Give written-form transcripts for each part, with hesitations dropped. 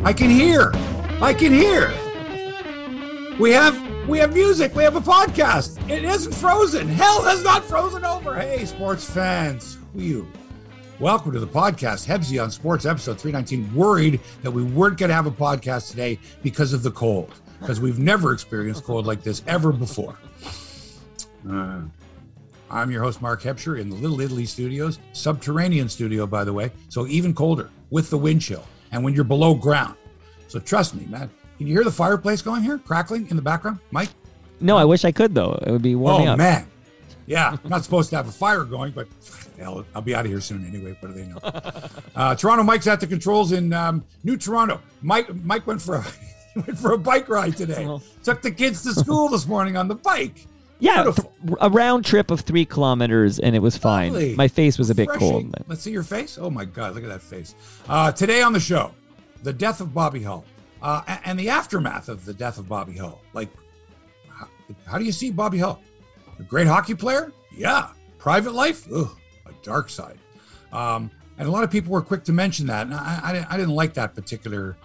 I can hear. We have music. We have a podcast. It isn't frozen. Hell has not frozen over. Hey, sports fans. Welcome to the podcast, Hebsy on Sports, episode 319. Worried that we weren't going to have a podcast today because of the cold, because we've never experienced cold like this ever before. I'm your host, Mark Hebscher, in the Little Italy studios, subterranean studio, by the way, so even colder with the wind chill and when you're below ground. So trust me, man. Can you hear the fireplace going here, crackling in the background, Mike? No, I wish I could, though. It would be warming up. Oh, man. Yeah, I'm not supposed to have a fire going, but hell, I'll be out of here soon anyway. What do they know? Toronto Mike's at the controls in New Toronto. Mike went for a bike ride today. Took the kids to school this morning on the bike. Yeah, a round trip of 3 kilometers, and it was fine. Lovely. My face was a bit Refreshing. cold. But... Let's see your face. Oh, my God. Look at that face. Today on the show, the death of Bobby Hull and the aftermath of the death of Bobby Hull. Like, how do you see Bobby Hull? A great hockey player? Yeah. Private life? Ugh, a dark side. And a lot of people were quick to mention that. And I didn't like that particular,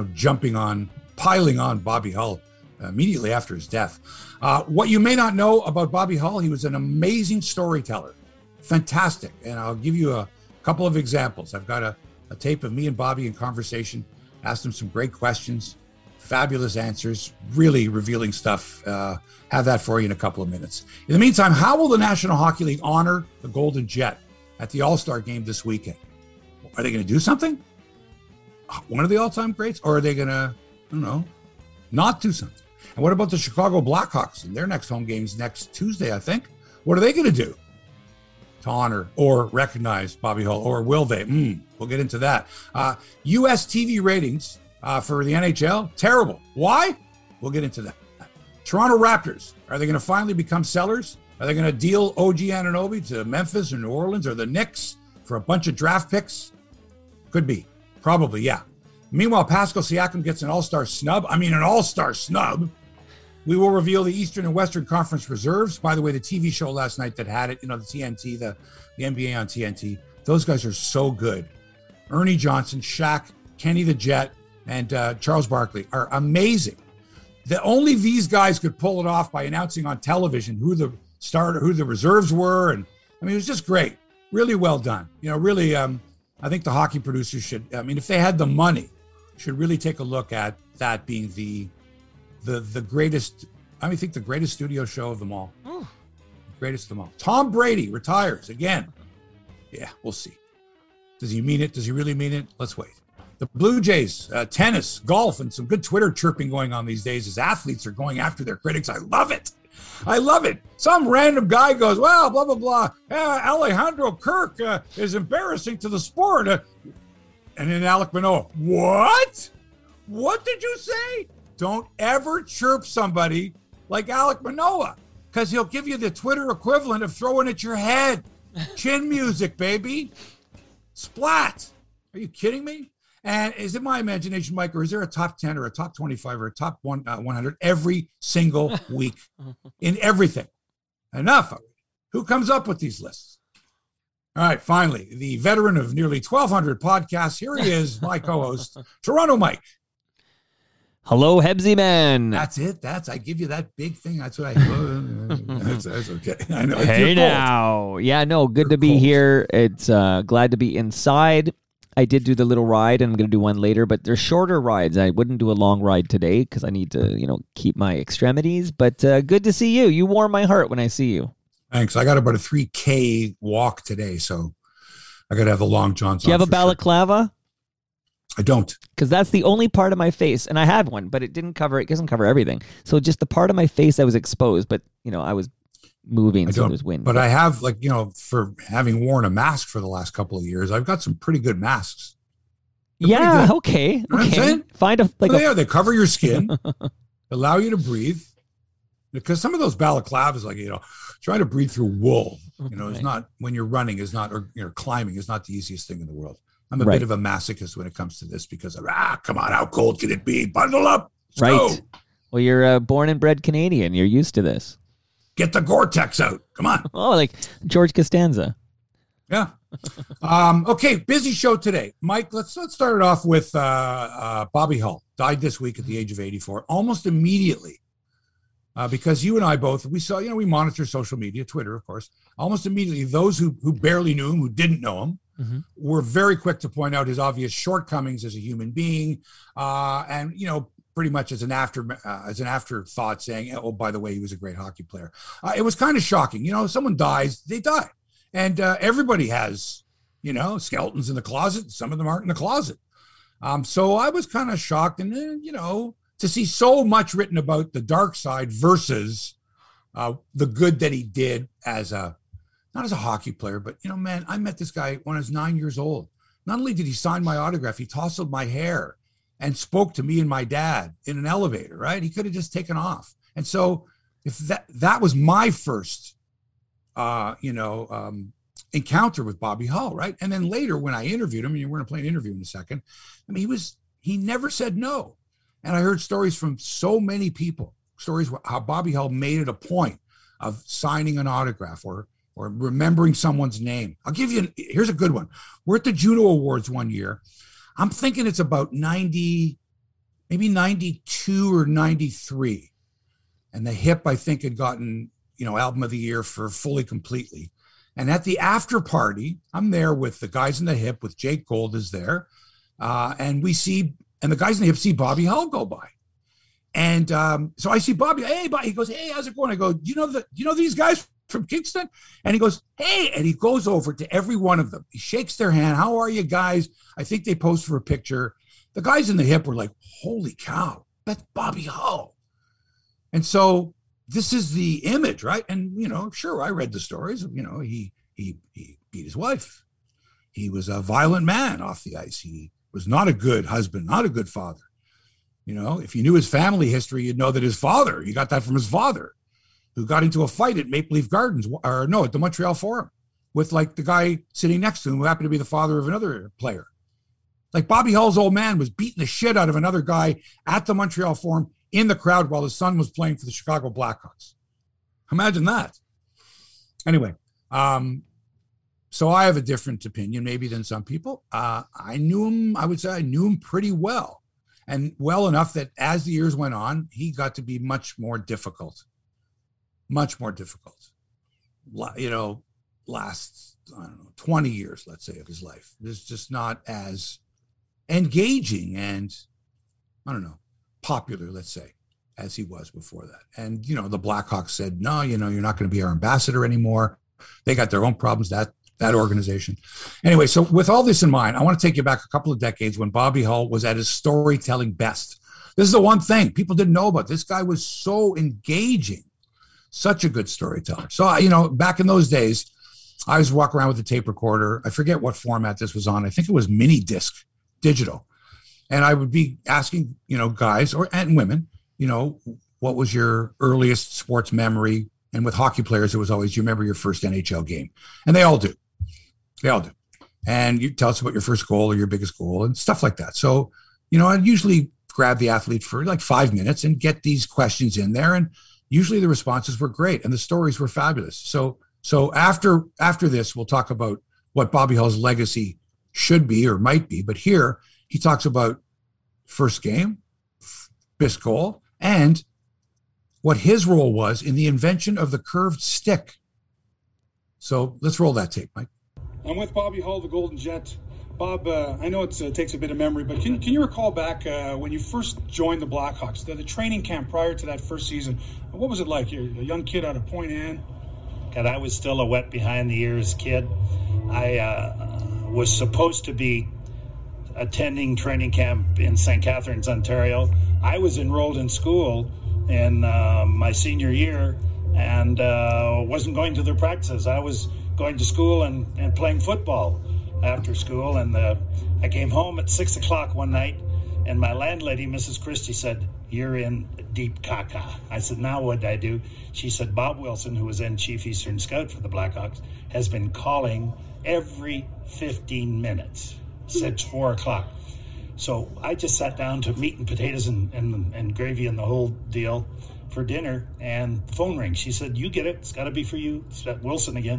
piling on Bobby Hull immediately after his death. What you may not know about Bobby Hull, he was an amazing storyteller. Fantastic. And I'll give you a couple of examples. I've got a tape of me and Bobby in conversation, asked him some great questions, fabulous answers, really revealing stuff. Have that for you in a couple of minutes. In the meantime, how will the National Hockey League honor the Golden Jet at the All-Star game this weekend? Are they going to do something? One of the all-time greats? Or are they going to, not do something? And what about the Chicago Blackhawks in their next home games next Tuesday, I think? What are they going to do to honor or recognize Bobby Hull? Or will they? We'll get into that. U.S. TV ratings for the NHL, terrible. Why? We'll get into that. Toronto Raptors, are they going to finally become sellers? Are they going to deal OG Anunoby to Memphis or New Orleans or the Knicks for a bunch of draft picks? Could be. Probably, yeah. Meanwhile, Pascal Siakam gets an all-star snub. An all-star snub. We will reveal the Eastern and Western Conference reserves. By the way, the TV show last night that had it, the TNT, the NBA on TNT, those guys are so good. Ernie Johnson, Shaq, Kenny the Jet, and Charles Barkley are amazing. Only these guys could pull it off by announcing on television who the reserves were. And it was just great. Really well done. Really, I think the hockey producers should, if they had the money, should really take a look at that being the greatest, I think the greatest studio show of them all. The greatest of them all. Tom Brady retires again. Yeah, we'll see. Does he mean it? Does he really mean it? Let's wait. The Blue Jays, tennis, golf, and some good Twitter chirping going on these days as athletes are going after their critics. I love it. Some random guy goes, well, blah, blah, blah. Alejandro Kirk is embarrassing to the sport. And then Alec Manoah, what? What did you say? Don't ever chirp somebody like Alec Manoah, because he'll give you the Twitter equivalent of throwing at your head. Chin music, baby. Splat. Are you kidding me? And is it my imagination, Mike, or is there a top 10 or a top 25 or a top 100 every single week in everything? Enough of it. Who comes up with these lists? All right, finally, the veteran of nearly 1,200 podcasts. Here he is, my co-host, Toronto Mike. Hello, Hebsy man. That's it. I give you that big thing. That's what that's okay. I know. Hey now. Yeah, no, good to be here. It's glad to be inside. I did do the little ride, and I'm going to do one later, but they're shorter rides. I wouldn't do a long ride today because I need to, keep my extremities. But good to see you. You warm my heart when I see you. Thanks. I got about a 3K walk today, so I got to have the long johns on. Do you have a balaclava? Sure. I don't. Because that's the only part of my face, and I had one, but it doesn't cover everything. So just the part of my face that was exposed, but, I was moving, so there's wind. But I have, for having worn a mask for the last couple of years, I've got some pretty good masks. Yeah, okay. You know what I'm saying? Find they cover your skin, allow you to breathe. Because some of those balaclavas, trying to breathe through wool, is not, when you're running, is not, or climbing is not the easiest thing in the world. I'm a bit of a masochist when it comes to this because of, come on, how cold can it be? Bundle up. Let's go. Well, you're born and bred Canadian. You're used to this. Get the Gore-Tex out. Come on. Oh, like George Costanza. Yeah. Okay, busy show today. Mike, let's start it off with Bobby Hull. Died this week at the age of 84, almost immediately. Because you and I both, we saw, we monitor social media, Twitter, of course. Almost immediately, those who barely knew him, who didn't know him, were very quick to point out his obvious shortcomings as a human being, and pretty much as an afterthought, saying, "Oh, by the way, he was a great hockey player." It was kind of shocking. Someone dies, they die, and everybody has, skeletons in the closet. Some of them aren't in the closet. So I was kind of shocked, and to see so much written about the dark side versus the good that he did not as a hockey player, but, man, I met this guy when I was 9 years old. Not only did he sign my autograph, he tousled my hair and spoke to me and my dad in an elevator, right? He could have just taken off. And so if that was my first, encounter with Bobby Hull, right? And then later when I interviewed him, and we're going to play an interview in a second, I mean, he never said no. And I heard stories from so many people, stories how Bobby Hull made it a point of signing an autograph or remembering someone's name. I'll give you, here's a good one. We're at the Juno Awards one year. I'm thinking it's about 90, maybe 92 or 93. And the Hip, I think, had gotten, album of the year for Fully Completely. And at the after party, I'm there with the guys in the Hip, with Jake Gold is there. And the guys in the Hip see Bobby Hull go by. And so I see Bobby, hey, Bobby. He goes, hey, how's it going? I go, do you know these guys from Kingston? And he goes, hey, and he goes over to every one of them. He shakes their hand. How are you guys? I think they posed for a picture. The guys in the Hip were like, holy cow, that's Bobby Hull. And so this is the image, right? And, sure, I read the stories. He beat his wife. He was a violent man off the ice. He was not a good husband, not a good father. If you knew his family history, you'd know that his father, he got that from his father, who got into a fight at Maple Leaf Gardens, at the Montreal Forum, with like the guy sitting next to him who happened to be the father of another player. Like Bobby Hull's old man was beating the shit out of another guy at the Montreal Forum in the crowd while his son was playing for the Chicago Blackhawks. Imagine that. Anyway, so I have a different opinion maybe than some people. I knew him pretty well, and well enough that as the years went on, he got to be much more difficult. Last, 20 years, let's say, of his life. It's just not as engaging and, popular, let's say, as he was before that. And, the Blackhawks said, no, you're not going to be our ambassador anymore. They got their own problems, that organization. Anyway, so with all this in mind, I want to take you back a couple of decades when Bobby Hull was at his storytelling best. This is the one thing people didn't know about. This guy was so engaging, such a good storyteller. So, back in those days, I was walking around with a tape recorder. I forget what format this was on. I think it was mini disc, digital. And I would be asking, guys and women, what was your earliest sports memory? And with hockey players, it was always, do you remember your first NHL game? And they all do. And you tell us about your first goal or your biggest goal and stuff like that. So, I'd usually grab the athlete for like 5 minutes and get these questions in there. And usually the responses were great and the stories were fabulous. So after this, we'll talk about what Bobby Hull's legacy should be or might be. But here he talks about first game, biggest goal, and what his role was in the invention of the curved stick. So let's roll that tape, Mike. I'm with Bobby Hull, the Golden Jet. Bob, I know it takes a bit of memory, but can you recall back when you first joined the Blackhawks, the training camp prior to that first season? What was it like? You're a young kid out of Point Anne. God, I was still a wet behind the ears kid. I was supposed to be attending training camp in St. Catharines, Ontario. I was enrolled in school in my senior year and wasn't going to their practices. I was going to school and playing football after school. And I came home at 6 o'clock one night, and my landlady, Mrs. Christie, said, "You're in deep caca." I said, "Now what did I do?" She said, "Bob Wilson, who was then Chief Eastern Scout for the Blackhawks, has been calling every 15 minutes since 4 o'clock. So I just sat down to meat and potatoes and gravy and the whole deal for dinner, and the phone rings. She said, "You get it. It's got to be for you. It's Wilson again."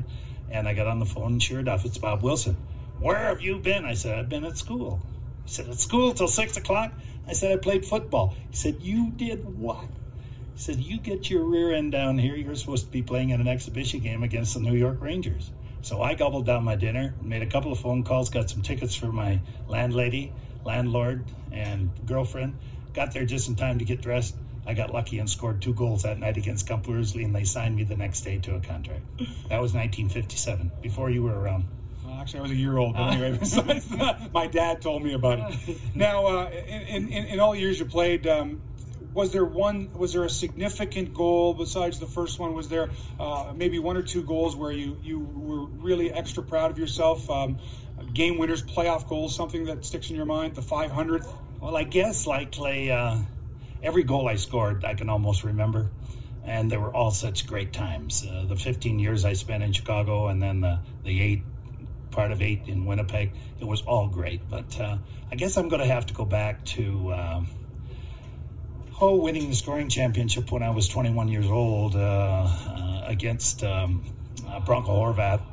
And I got on the phone, and sure enough, it's Bob Wilson. Where have you been? I said, I've been at school. He said, at school till 6 o'clock? I said, I played football. He said, you did what? He said, you get your rear end down here. You're supposed to be playing in an exhibition game against the New York Rangers. So I gobbled down my dinner, made a couple of phone calls, got some tickets for my landlord, and girlfriend. Got there just in time to get dressed. I got lucky and scored 2 goals that night against Gump Worsley, and they signed me the next day to a contract. That was 1957, before you were around. Actually, I was a year old, but anyway, besides that, my dad told me about it. Now, in all the years you played, was there a significant goal besides the first one? Was there maybe 1 or 2 goals where you were really extra proud of yourself? Game winners, playoff goals, something that sticks in your mind, the 500th? Well, I guess likely every goal I scored I can almost remember, and they were all such great times. The 15 years I spent in Chicago, and then the part of 8 in Winnipeg, it was all great. But I guess I'm going to have to go back to winning the scoring championship when I was 21 years old against Bronco Horvath.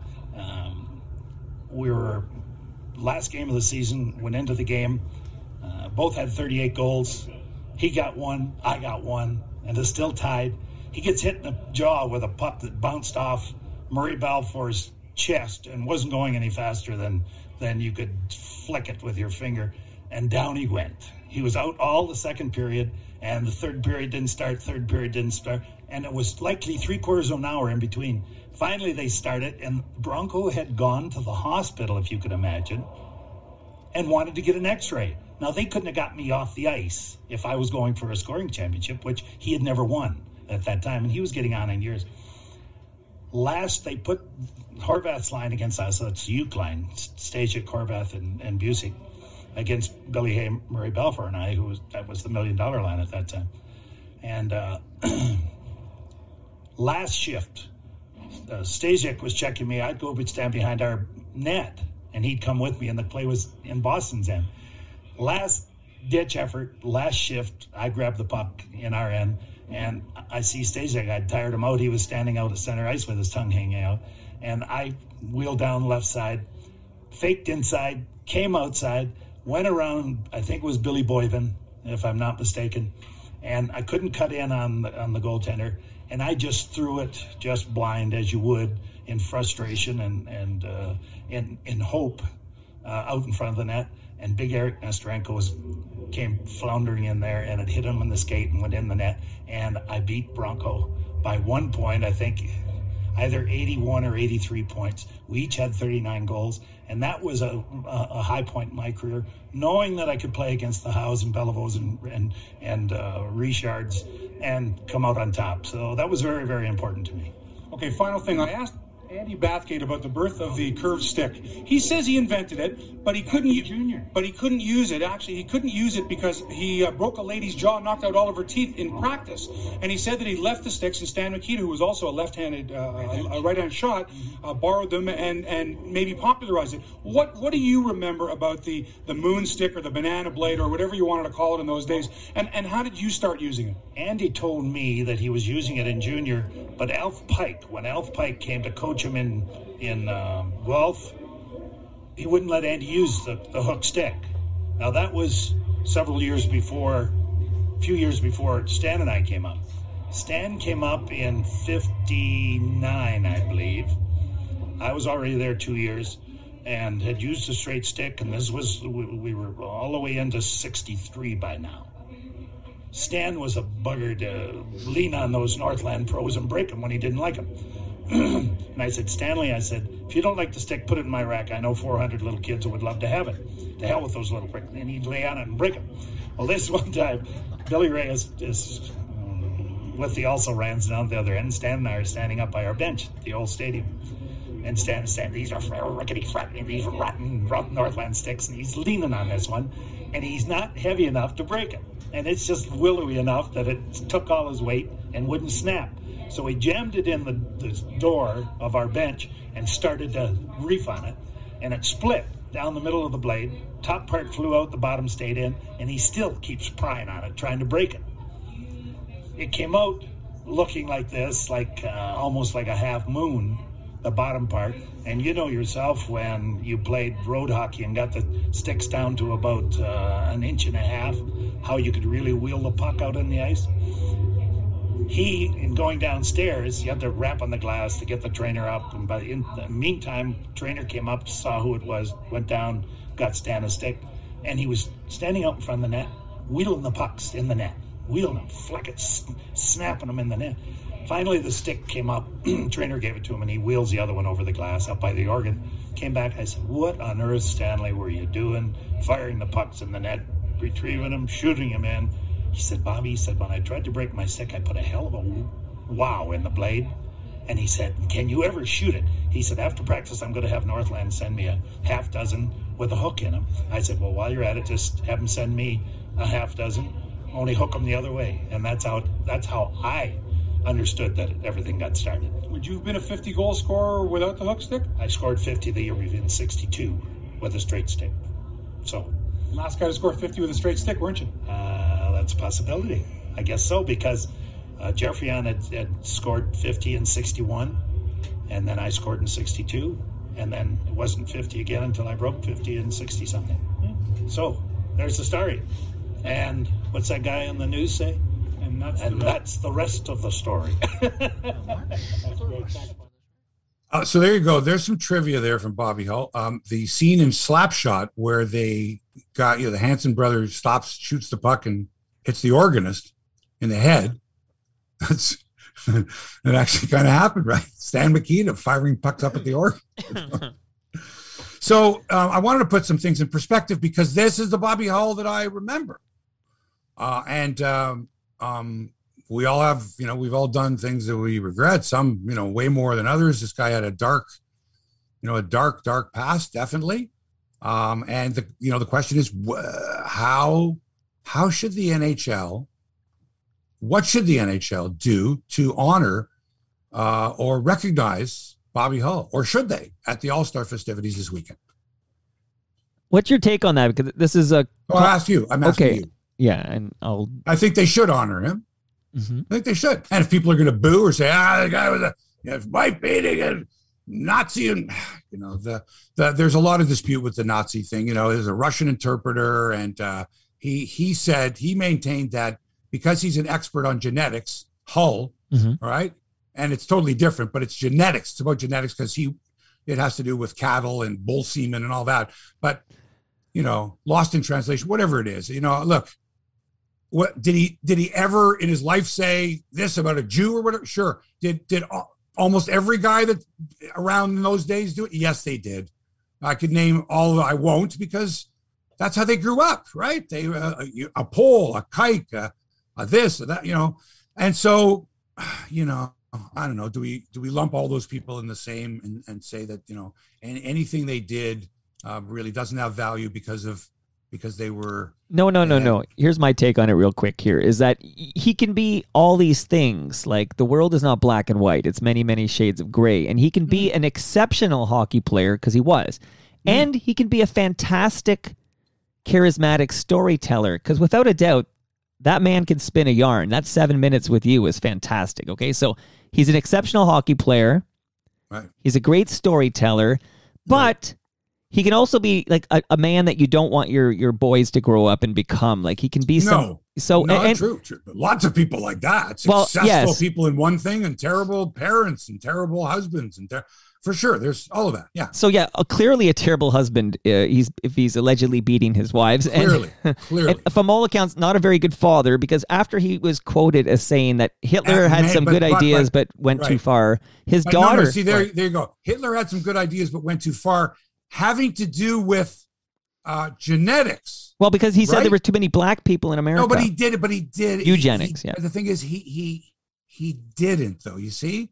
We were last game of the season, went into the game. Both had 38 goals. He got 1, I got 1, and it's still tied. He gets hit in the jaw with a puck that bounced off Murray Balfour's chest and wasn't going any faster than you could flick it with your finger, and down he went. He was out all the second period, and the third period didn't start, and it was likely 3/4 of an hour in between. Finally they started, and Bronco had gone to the hospital, if you could imagine, and wanted to get an x-ray. Now, they couldn't have got me off the ice if I was going for a scoring championship, which he had never won at that time, and he was getting on in years. Last, they put Horvath's line against us, so it's the Uke line, Stasiak, Horvath, and Busick, against Billy Hay, Murray Balfour, and I, that was the $1 million line at that time. And last shift, Stasiak was checking me. I'd stand behind our net, and he'd come with me, and the play was in Boston's end. Last ditch effort, last shift, I grabbed the puck in our end, and I see Stasiak. I'd tired him out. He was standing out at center ice with his tongue hanging out, and I wheeled down left side, faked inside, came outside, went around, I think it was Billy Boyven, if I'm not mistaken, and I couldn't cut in on the goaltender, and I just threw it just blind, as you would, in frustration and in hope, out in front of the net. And big Eric Nestorenko came floundering in there, and it hit him in the skate and went in the net. And I beat Bronco by 1 point, I think either 81 or 83 points. We each had 39 goals, and that was a high point in my career, knowing that I could play against the Howes and Beliveaux and Richards and come out on top. So that was very, very important to me. Okay, final thing. I asked Andy Bathgate about the birth of the curved stick. He says he invented it, but he couldn't use it. Actually, he couldn't use it because he broke a lady's jaw, knocked out all of her teeth in practice. And he said that he left the sticks, and Stan Mikita, who was also a left-handed, right-hand shot, borrowed them and maybe popularized it. What do you remember about the moon stick or the banana blade or whatever you wanted to call it in those days? And how did you start using it? Andy told me that he was using it in junior, but when Alf Pike came to coach him in Guelph, he wouldn't let Andy use the hook stick. Now that was a few years before Stan and I came up. Stan came up in 59, I believe. I was already there 2 years and had used a straight stick, and we were all the way into 63 by now. Stan was a bugger to lean on those Northland pros and break them when he didn't like them. And I said, Stanley, if you don't like the stick, put it in my rack. I know 400 little kids who would love to have it. To hell with those little bricks. And he'd lay on it and break them. Well, this one time, Billy Ray is with the also-rans down the other end. Stan and I are standing up by our bench at the old stadium. And Stan is saying, these are rickety, these are rotten Northland sticks. And he's leaning on this one. And he's not heavy enough to break it. And it's just willowy enough that it took all his weight and wouldn't snap. So we jammed it in the door of our bench and started to reef on it. And it split down the middle of the blade. Top part flew out, the bottom stayed in. And he still keeps prying on it, trying to break it. It came out looking like this, almost like a half moon. the bottom part. And you know yourself when you played road hockey and got the sticks down to about an inch and a half, how you could really wheel the puck out on the ice. In going downstairs, you had to rap on the glass to get the trainer up. And in the meantime, trainer came up, saw who it was, went down, got Stan a stick, and he was standing out in front of the net, wheeling the pucks in the net, wheeling them, snapping them in the net. Finally, the stick came up. Trainer gave it to him, and he wheels the other one over the glass up by the organ. Came back. I said, "What on earth, Stanley, were you doing? Firing the pucks in the net, retrieving them, shooting them in?" He said, "Bobby," he said, "when I tried to break my stick, I put a hell of a wow in the blade." And he said, "Can you ever shoot it?" He said, "After practice, I'm going to have Northland send me a half dozen with a hook in them." I said, "Well, while you're at it, just have them send me a half dozen, only hook them the other way." And that's how I understood that everything got started. Would you have been a 50-goal scorer without the hook stick? I scored 50 the year we've been 62 with a straight stick. So, last guy to score 50 with a straight stick, weren't you? That's a possibility. I guess so, because Jeffrey-Ann had scored 50 in 61, and then I scored in 62, and then it wasn't 50 again until I broke 50 in 60-something. So, there's the story. And what's that guy on the news say? And that's the rest of the story. So there you go. There's some trivia there from Bobby Hull. The scene in Slapshot where they got, the Hanson brother stops, shoots the puck, and hits the organist in the head. That actually kind of happened, right? Stan Mikita firing pucks up at the organ. So I wanted to put some things in perspective because this is the Bobby Hull that I remember. We all have, we've all done things that we regret, some, way more than others. This guy had a dark past, definitely. And the question is, how should the NHL, what should the NHL do to honor or recognize Bobby Hull, or should they, at the All-Star festivities this weekend? What's your take on that? Because this is a... I'll ask you. I'm asking you. Yeah, and I think they should honor him. Mm-hmm. I think they should. And if people are going to boo or say, the guy was a wife beating and Nazi, and there's a lot of dispute with the Nazi thing. There's a Russian interpreter, and he maintained that because he's an expert on genetics, Hull, all right, and it's totally different, but it's genetics. It's about genetics because it has to do with cattle and bull semen and all that. But lost in translation, whatever it is. Look. What did he ever in his life say this about a Jew or whatever? Sure. Did almost every guy that around in those days do it? Yes, they did. I could name all of them. I won't, because that's how they grew up, right? They a Pole, a Kike, a this, or that, And so, I don't know. Do we lump all those people in the same and say that and anything they did really doesn't have value because they were... No. Here's my take on it real quick here, is that he can be all these things. Like, the world is not black and white. It's many, many shades of gray. And he can be an exceptional hockey player, because he was. And he can be a fantastic, charismatic storyteller, because without a doubt, that man can spin a yarn. That 7 minutes with you is fantastic, okay? So he's an exceptional hockey player. Right. He's a great storyteller, but... he can also be like a man that you don't want your boys to grow up and become. Like, he can be true. Lots of people like that. Successful people in one thing, and terrible parents and terrible husbands, and for sure, there's all of that. Yeah. So clearly a terrible husband. If he's allegedly beating his wives. Clearly. And from all accounts, not a very good father, because after he was quoted as saying that Hitler had some good ideas but went too far, his daughter. No, see, there you go. Hitler had some good ideas but went too far. Having to do with genetics. Well, because he said there were too many black people in America. No, but he did it. Eugenics, The thing is, he didn't, though. You see,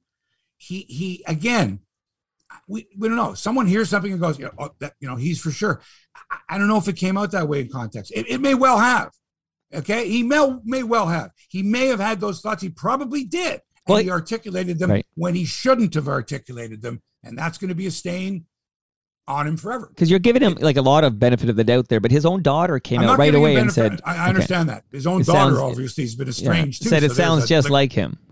he again, we don't know. Someone hears something and goes, he's for sure. I don't know if it came out that way in context. It may well have. Okay, he may well have. He may have had those thoughts. He probably did. And he articulated them when he shouldn't have articulated them, and that's going to be a stain on him forever. Because you're giving him like a lot of benefit of the doubt there, but his own daughter came out right away and said, I understand that. His own daughter, obviously, has been estranged too. Said it sounds just like him. Yeah.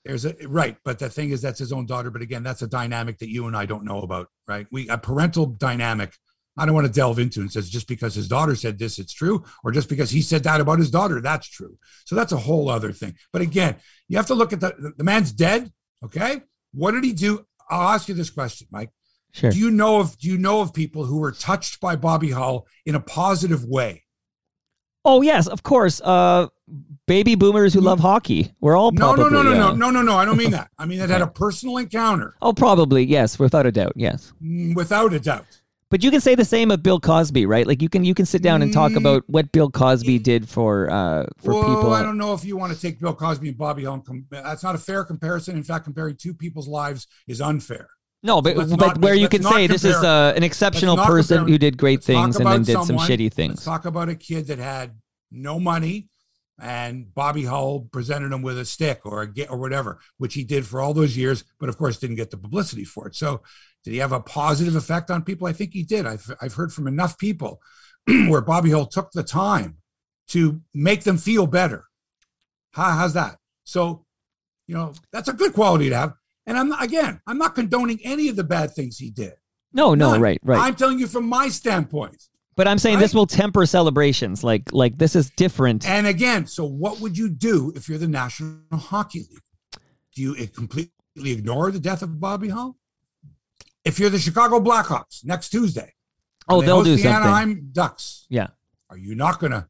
Right, but the thing is, that's his own daughter. But again, that's a dynamic that you and I don't know about, right? A parental dynamic. I don't want to delve into and says just because his daughter said this, it's true, or just because he said that about his daughter, that's true. So that's a whole other thing. But again, you have to look at the man's dead. Okay, what did he do? I'll ask you this question, Mike. Sure. Do you know of people who were touched by Bobby Hull in a positive way? Oh yes, of course. Baby boomers who love hockey. We're all probably, no. I don't mean that. I mean that had a personal encounter. Oh, probably yes, without a doubt, yes. Without a doubt. But you can say the same of Bill Cosby, right? Like you can sit down and talk about what Bill Cosby did for people. I don't know if you want to take Bill Cosby and Bobby Hull. That's not a fair comparison. In fact, comparing two people's lives is unfair. No, but where you can say this is an exceptional person who did great things and then did some shitty things. Let's talk about a kid that had no money, and Bobby Hull presented him with a stick or whatever, which he did for all those years, but of course didn't get the publicity for it. So did he have a positive effect on people? I think he did. I've heard from enough people where Bobby Hull took the time to make them feel better. How's that? So, that's a good quality to have. And I'm not condoning any of the bad things he did. No, right. I'm telling you from my standpoint. But I'm saying this will temper celebrations. Like this is different. And again, so what would you do if you're the National Hockey League? Do you completely ignore the death of Bobby Hull? If you're the Chicago Blackhawks next Tuesday, they'll do something. Anaheim Ducks. Yeah. Are you not gonna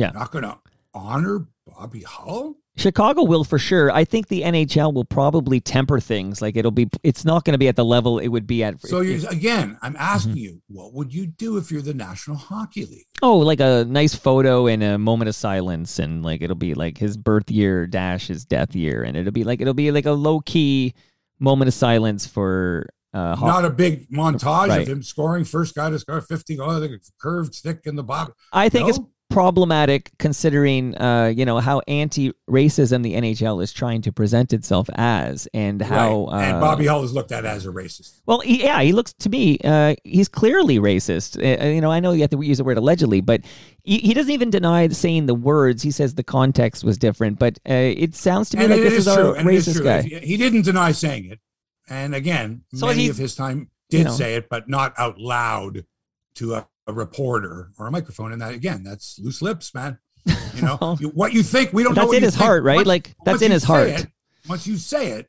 honor Bobby Hull? Chicago will for sure. I think the NHL will probably temper things. Like it's not going to be at the level it would be at. So I'm asking you, what would you do if you're the National Hockey League? Oh, like a nice photo and a moment of silence, and like it'll be like his birth year - his death year, and it'll be like a low key moment of silence for. Not a big montage of him scoring, first guy to score 50 goals, like a curved stick in the bottom. I think it's problematic considering how anti-racism the NHL is trying to present itself as, and how and Bobby Hull is looked at as a racist. Well, he looks to me he's clearly racist. I know you have to use the word allegedly, but he doesn't even deny saying the words. He says the context was different, but it sounds to me like this is a racist guy. He didn't deny saying it, and again, many of his time did say it, but not out loud to a reporter or a microphone. And that, again, that's loose lips, man. What you think, we don't know. That's in his heart, right? That's in his heart. Once you say it,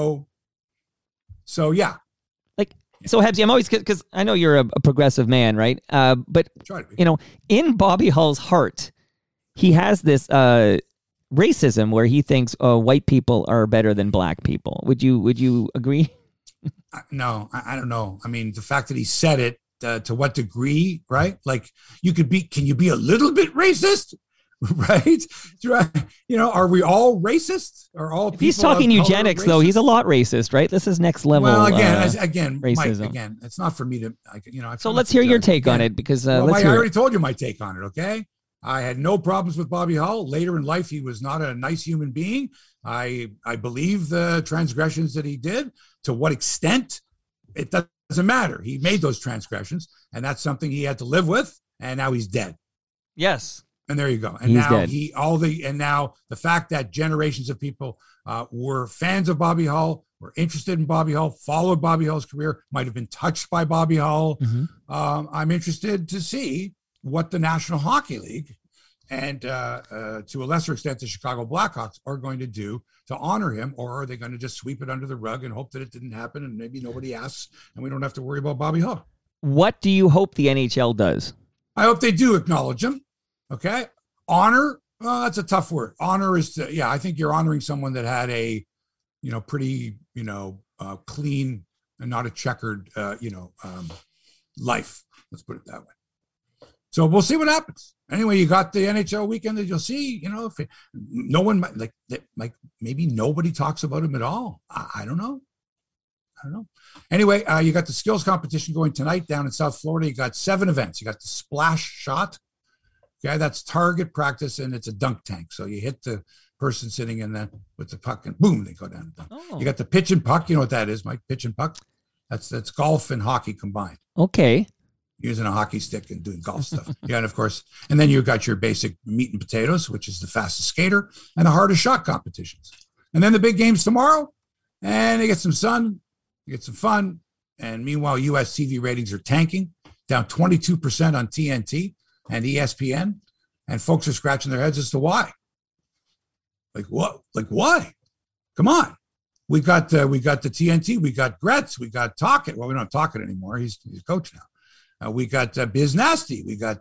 so yeah. So Hebsy, I'm always, because I know you're a progressive man, right? But in Bobby Hull's heart, he has this racism where he thinks white people are better than black people. Would you agree? No, I don't know. I mean, the fact that he said it, to what degree, right? Like can you be a little bit racist? Right? Are we all racist? Are all if he's talking eugenics though, he's a lot racist, right? This is next level. Well, again, racism. Mike, again, it's not for me to, so let's hear your take on it, because I already told you my take on it. Okay. I had no problems with Bobby Hull. Later in life, he was not a nice human being. I believe the transgressions that he did. To what extent, it doesn't matter. He made those transgressions, and that's something he had to live with. And now he's dead. Yes. And there you go. And he's now dead. Now the fact that generations of people were fans of Bobby Hull, were interested in Bobby Hull, followed Bobby Hull's career, might have been touched by Bobby Hull. Mm-hmm. I'm interested to see what the National Hockey League and to a lesser extent the Chicago Blackhawks are going to do to honor him, or are they going to just sweep it under the rug and hope that it didn't happen and maybe nobody asks and we don't have to worry about Bobby Hull? What do you hope the NHL does? I hope they do acknowledge him. Okay. Honor, that's a tough word. Honor is I think you're honoring someone that had a, pretty, clean and not a checkered, life. Let's put it that way. So we'll see what happens. Anyway, you got the NHL weekend that you'll see, if no one maybe nobody talks about him at all. I don't know. Anyway, you got the skills competition going tonight down in South Florida. You got 7 events. You got the splash shot. Okay, that's target practice, and it's a dunk tank. So you hit the person sitting in there with the puck, and boom, they go down and dunk. Oh. You got the pitch and puck. You know what that is, Mike? Pitch and puck. That's golf and hockey combined. Okay. Using a hockey stick and doing golf stuff. Yeah, and of course, and then you've got your basic meat and potatoes, which is the fastest skater, and the hardest shot competitions. And then the big games tomorrow, and they get some sun, you get some fun. And meanwhile, U.S. TV ratings are tanking, down 22% on TNT and ESPN. And folks are scratching their heads as to why. Like what? Like why? Come on. We got the TNT. We got Gretz. We got Tocchet. Well, we don't have Tocchet anymore. He's coach now. We got Biz Nasty. We got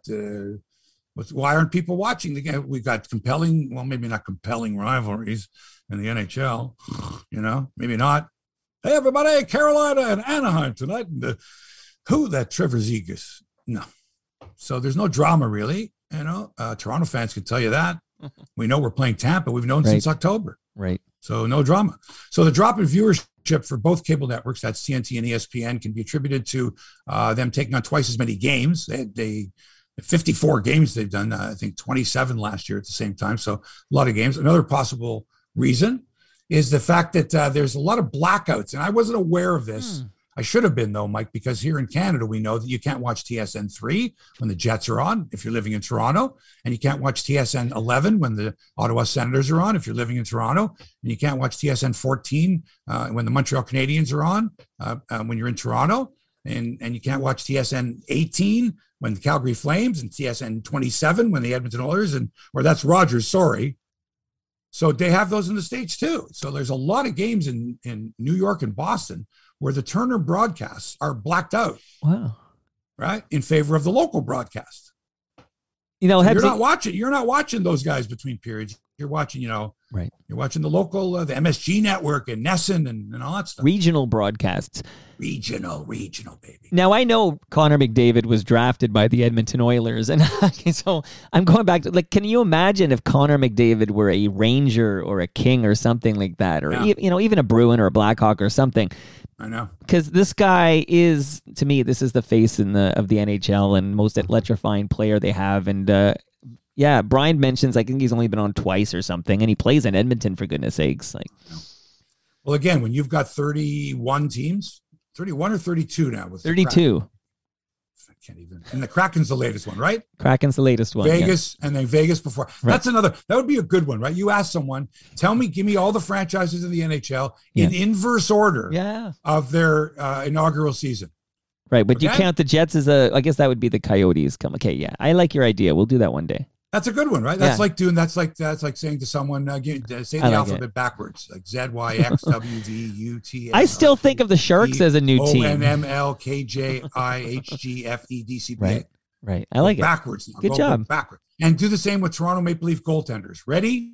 why aren't people watching the game? We got compelling, well, maybe not compelling rivalries in the NHL. Maybe not. Hey, everybody, Carolina and Anaheim tonight. And who that Trevor Zegras? No. So there's no drama really. Toronto fans can tell you that. We know we're playing Tampa. We've known since October. Right. So no drama. So the drop in viewership for both cable networks, that's TNT and ESPN, can be attributed to them taking on twice as many games. They 54 games they've done. I think 27 last year at the same time. So a lot of games. Another possible reason is the fact that there's a lot of blackouts. And I wasn't aware of this. I should have been, though, Mike, because here in Canada, we know that you can't watch TSN 3 when the Jets are on if you're living in Toronto, and you can't watch TSN 11 when the Ottawa Senators are on if you're living in Toronto, and you can't watch TSN 14 when the Montreal Canadiens are on when you're in Toronto, and you can't watch TSN 18 when the Calgary Flames, and TSN 27 when the Edmonton Oilers, or that's Rogers, sorry. So they have those in the States, too. So there's a lot of games in New York and Boston where the Turner broadcasts are blacked out. Wow. Right? In favor of the local broadcast. You're not watching those guys between periods. You're watching, right. You're watching the local, the MSG network and Nesson and all that stuff. Regional broadcasts. Regional, baby. Now, I know Connor McDavid was drafted by the Edmonton Oilers. And so I'm going back to, can you imagine if Connor McDavid were a Ranger or a King or something like that? Or, even a Bruin or a Blackhawk or something. I know. Because this guy is, to me, this is the face of the NHL and most electrifying player they have. And Brian mentions, I think he's only been on twice or something, and he plays in Edmonton, for goodness sakes. Well, again, when you've got 31 teams, 31 or 32 now with 32. I can't even. And the Kraken's the latest one, right? Kraken's the latest one. Vegas, and then Vegas before. Right. That's another. That would be a good one, right? You ask someone, give me all the franchises in the NHL in inverse order of their inaugural season. Right, but you count the Jets as I guess that would be the Coyotes. Okay, yeah. I like your idea. We'll do that one day. That's a good one, right? That's like saying to someone, say the alphabet backwards, like Z, Y, X, W, V, U, T. I still think of the Sharks as a new team. O, N, M, L, K, J, I, H, G, F, E, D, C, B, A. Right. I like it. Backwards. Now. Good job. Go backwards. And do the same with Toronto Maple Leaf goaltenders. Ready?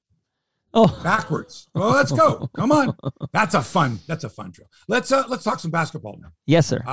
Oh, backwards. Oh, let's go. Come on. That's a fun drill. Let's talk some basketball now. Yes, sir.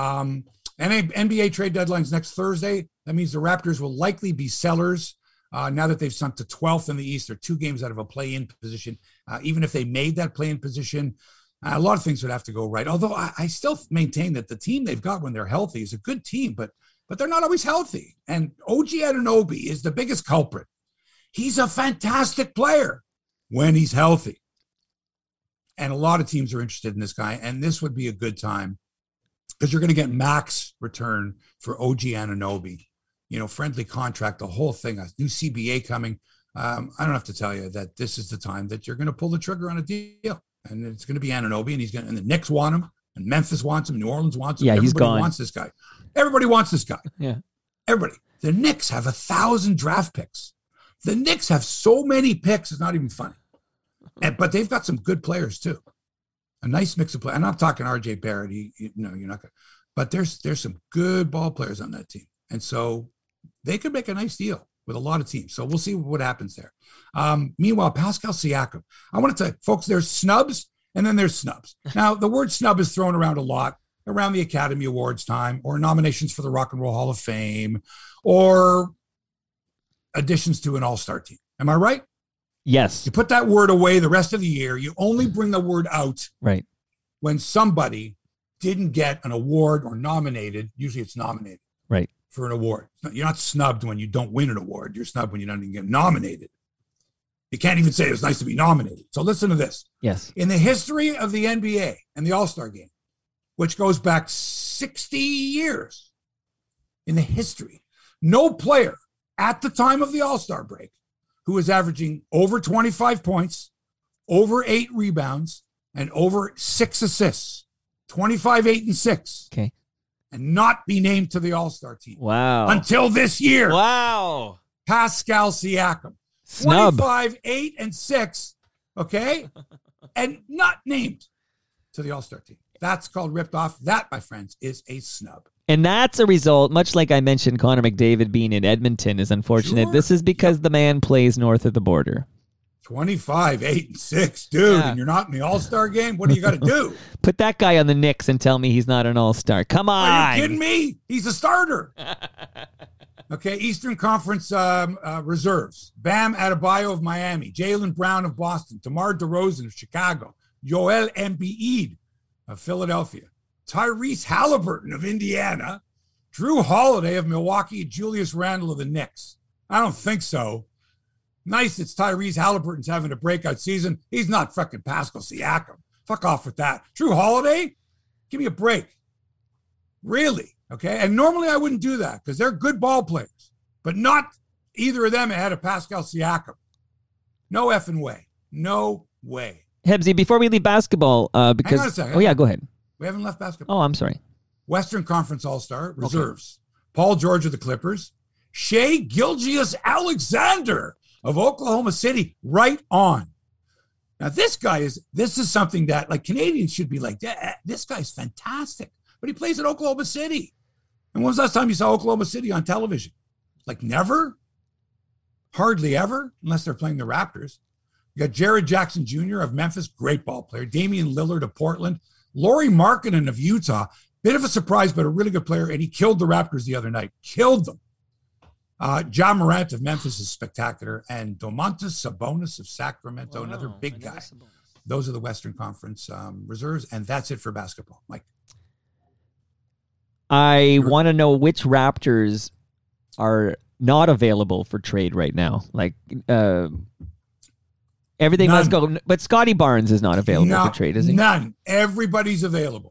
NBA trade deadline's next Thursday. That means the Raptors will likely be sellers. Now that they've sunk to 12th in the East, they're 2 games out of a play-in position. Even if they made that play-in position, a lot of things would have to go right. Although I still maintain that the team they've got when they're healthy is a good team, but they're not always healthy. And OG Anunoby is the biggest culprit. He's a fantastic player when he's healthy. And a lot of teams are interested in this guy, and this would be a good time because you're going to get max return for OG Anunoby. Friendly contract, the whole thing, a new CBA coming. I don't have to tell you that this is the time that you're going to pull the trigger on a deal. And it's going to be Anunoby, and the Knicks want him, and Memphis wants him, New Orleans wants him. Yeah, Everybody he's gone. wants this guy. Everybody wants this guy. Yeah. Everybody. The Knicks have 1,000 draft picks. The Knicks have so many picks, it's not even funny. But they've got some good players, too. A nice mix of players. I'm not talking RJ Barrett. You're not going to. But there's some good ball players on that team. And so they could make a nice deal with a lot of teams. So we'll see what happens there. Meanwhile, Pascal Siakam. I want to tell you, folks, there's snubs and then there's snubs. Now, the word snub is thrown around a lot around the Academy Awards time or nominations for the Rock and Roll Hall of Fame or additions to an all-star team. Am I right? Yes. You put that word away the rest of the year. You only bring the word out when somebody didn't get an award or nominated. Usually it's nominated. Right. For an award. You're not snubbed when you don't win an award. You're snubbed when you don't even get nominated. You can't even say it was nice to be nominated. So listen to this. Yes. In the history of the NBA and the All-Star game, which goes back 60 years, in the history, no player at the time of the All-Star break who was averaging over 25 points, over 8 rebounds, and over 6 assists. 25, 8, and 6. Okay. And not be named to the All-Star team. Wow. Until this year. Wow. Pascal Siakam. Snub. 25, 8, and 6. Okay? And not named to the All-Star team. That's called ripped off. That, my friends, is a snub. And that's a result, much like I mentioned Connor McDavid being in Edmonton is unfortunate. Sure. This is because the man plays north of the border. 25, 8, and 6, dude, and you're not in the All-Star game? What do you got to do? Put that guy on the Knicks and tell me he's not an All-Star. Come on. Are you kidding me? He's a starter. Okay, Eastern Conference reserves. Bam Adebayo of Miami. Jaylen Brown of Boston. DeMar DeRozan of Chicago. Joel Embiid of Philadelphia. Tyrese Halliburton of Indiana. Drew Holiday of Milwaukee. Julius Randle of the Knicks. I don't think so. Nice, it's Tyrese Halliburton's having a breakout season. He's not fucking Pascal Siakam. Fuck off with that. Drew Holiday? Give me a break. Really? Okay? And normally I wouldn't do that because they're good ball players, but not either of them ahead of Pascal Siakam. No effing way. No way. Hebsy, before we leave basketball, because... Hang on a second. Oh, yeah, go ahead. We haven't left basketball. Oh, I'm sorry. Western Conference All-Star, reserves. Okay. Paul George of the Clippers. Shai Gilgeous-Alexander of Oklahoma City, right on. Now, this is something that, like, Canadians should be like, this guy's fantastic. But he plays at Oklahoma City. And when was the last time you saw Oklahoma City on television? Like, never? Hardly ever, unless they're playing the Raptors. You got Jared Jackson Jr. of Memphis, great ball player. Damian Lillard of Portland. Lauri Markkanen of Utah, bit of a surprise, but a really good player. And he killed the Raptors the other night. Killed them. Ja Morant of Memphis is spectacular. And Domantas Sabonis of Sacramento, another big guy. Those are the Western Conference reserves. And that's it for basketball. Mike. I want to know which Raptors are not available for trade right now. Like, everything must go. But Scotty Barnes is not available for trade, is he? None. Everybody's available.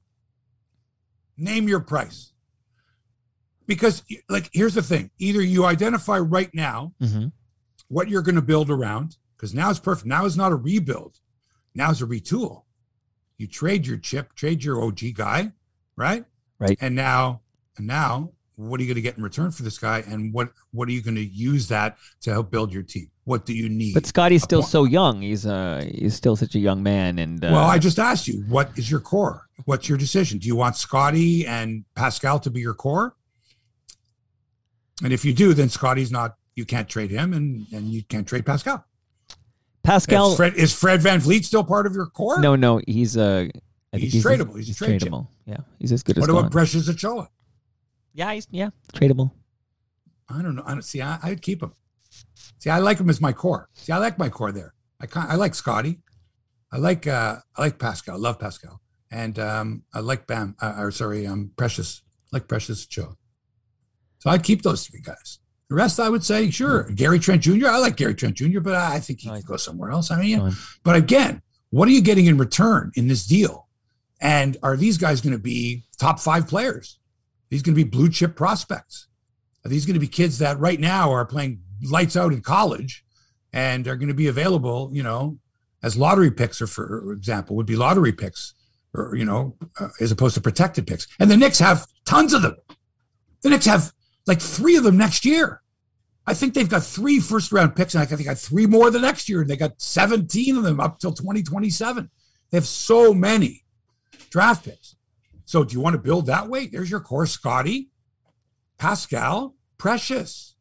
Name your price. Because, like, here's the thing. Either you identify right now what you're going to build around, because now it's perfect. Now is not a rebuild. Now is a retool. You trade your chip, trade your OG guy, right? Right. And now, what are you going to get in return for this guy? And what are you going to use that to help build your team? What do you need? But Scotty's still so young. He's still such a young man. And well, I just asked you, what is your core? What's your decision? Do you want Scotty and Pascal to be your core? And if you do, then Scotty's not. You can't trade him, and you can't trade Pascal. Pascal is Fred VanVleet still part of your core? No, he's he's tradable. He's a trade tradable. Yeah, he's as good as. What about Precious Achiuwa? Yeah, he's tradable. I don't know. I'd keep him. See, I like him as my core. See, I like my core there. I like Scotty. I like Pascal. I love Pascal, and I like Precious. I like Precious Achiuwa. So I'd keep those 3 guys. The rest, I would say, sure. Gary Trent Jr. I like Gary Trent Jr., but I think he could go somewhere else. I mean, but again, what are you getting in return in this deal? And are these guys going to be top 5 players? Are these going to be blue chip prospects? Are these going to be kids that right now are playing lights out in college and are going to be available, as lottery picks, or for example, would be lottery picks, or, as opposed to protected picks? And the Knicks have tons of them. The Knicks have like 3 of them next year. I think they've got 3 first-round picks, and I think they got 3 more the next year, and they got 17 of them up till 2027. They have so many draft picks. So do you want to build that way? There's your core: Scotty, Pascal, Precious.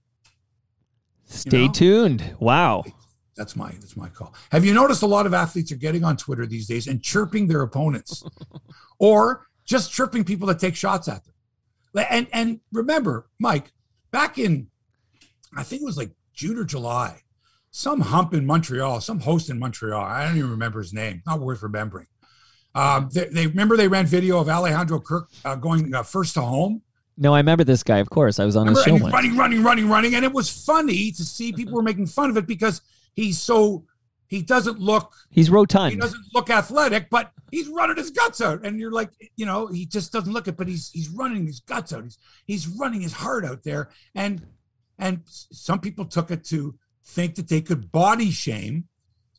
Stay tuned. Wow. That's my call. Have you noticed a lot of athletes are getting on Twitter these days and chirping their opponents or just chirping people that take shots at them? And remember, Mike, back in, I think it was like June or July, some host in Montreal, I don't even remember his name, not worth remembering. They ran video of Alejandro Kirk going first to home. No, I remember this guy, of course. I was on his show once. Running. And it was funny to see people were making fun of it because he doesn't look. He's rotund. He doesn't look athletic, but he's running his guts out. And you're like, he just doesn't look it, but he's running his guts out. He's running his heart out there. And some people took it to think that they could body shame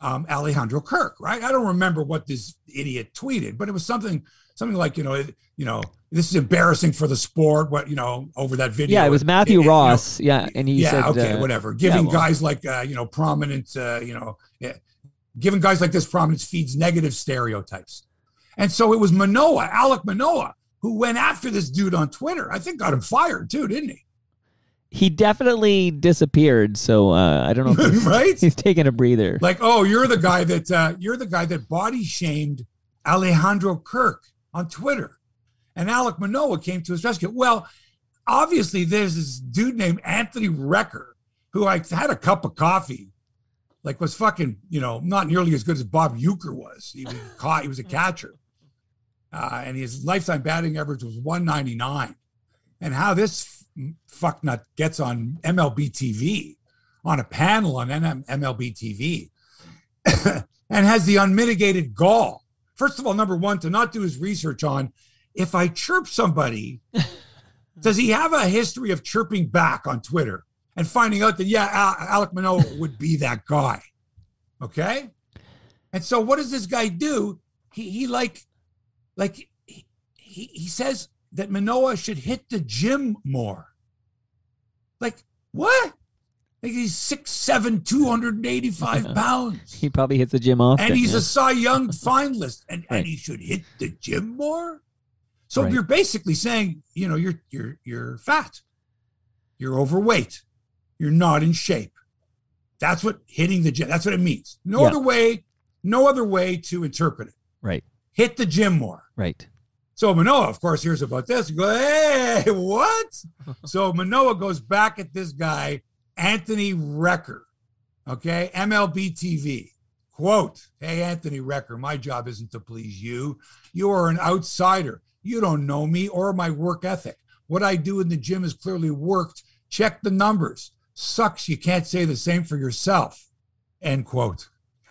Alejandro Kirk, right? I don't remember what this idiot tweeted, but it was something like, this is embarrassing for the sport. What, over that video. Yeah, it was Matthew Ross. And he said, whatever. Giving guys like, prominent, giving guys like this prominence feeds negative stereotypes. And so it was Alek Manoah, who went after this dude on Twitter. I think got him fired too, didn't he? He definitely disappeared. So I don't know if right? He's taking a breather. Like, oh, you're the guy that body shamed Alejandro Kirk on Twitter. And Alek Manoah came to his rescue. Well, obviously there's this dude named Anthony Recker who I had a cup of coffee, like was fucking, not nearly as good as Bob Uecker was. He was a catcher. And his lifetime batting average was 199. And how this fucknut gets on MLB TV, on a panel on MLB TV, and has the unmitigated gall. First of all, number one, to not do his research on, if I chirp somebody, does he have a history of chirping back on Twitter and finding out that, Alek Manoah would be that guy? Okay? And so what does this guy do? He says that Manoah should hit the gym more. Like, what? Like he's 6'7", 285 pounds. He probably hits the gym often. And he's a Cy Young finalist. And he should hit the gym more? So you're basically saying, you're fat. You're overweight. You're not in shape. That's what hitting the gym, that's what it means. No other way to interpret it. Right. Hit the gym more. Right. So Manoah, of course, hears about this and goes, hey, what? So Manoah goes back at this guy, Anthony Recker, okay, MLB TV. Quote, hey, Anthony Recker, my job isn't to please you. You are an outsider. You don't know me or my work ethic. What I do in the gym has clearly worked. Check the numbers. Sucks you can't say the same for yourself. End quote.